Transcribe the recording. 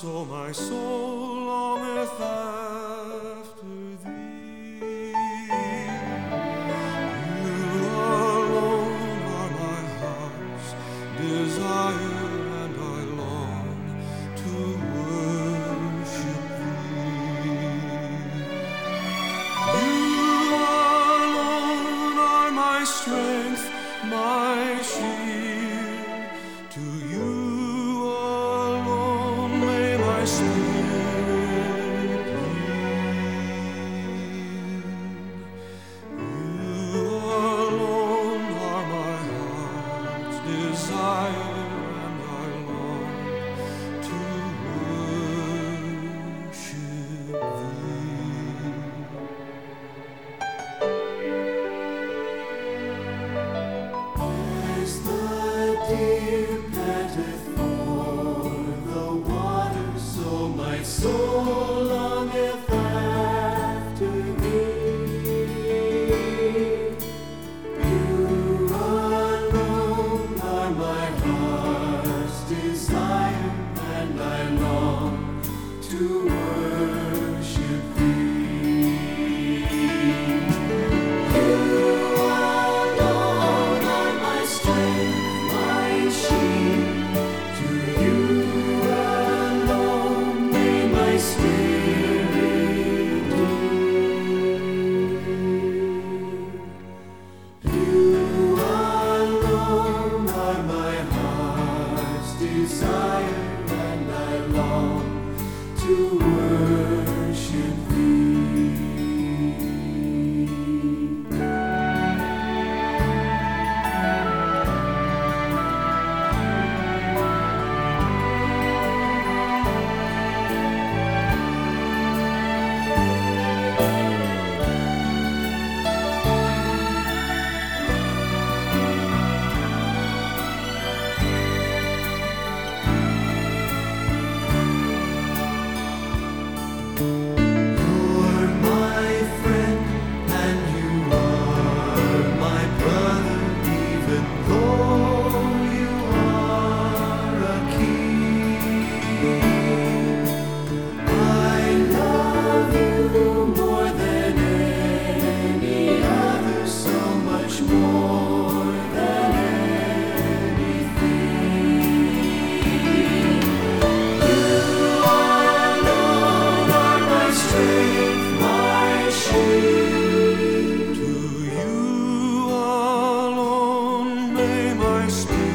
so my soul longeth after thee. You alone are my heart's desire, and I long to worship thee. You alone are my strength, my shield. To you alone may my spirit yield. You alone are my heart's desire, and I long to worship thee. As the deer panteth for the water, so my soul longeth after thee. You alone are my heart's desire, and I long to worship thee. You alone are my strength, my shield. To you alone may my spirit yield. You alone are my heart's desire, and I long to worship thee. You're my friend, and you are my brother, even though you are a king. I love you more than any other, so much more than anything. You alone are my strength, my shield. To you alone may my spirit